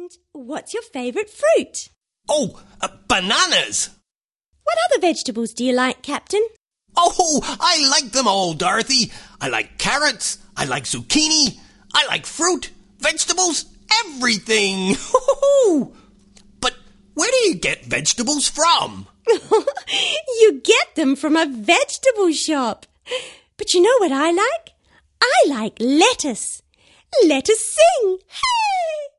And what's your favourite fruit? Oh, bananas! What other vegetables do you like, Captain? Oh, I like them all, Dorothy. I like carrots, I like zucchini, I like fruit, vegetables, everything. But where do you get vegetables from? You get them from a vegetable shop. But you know what I like? I like lettuce. Let us sing. Hey!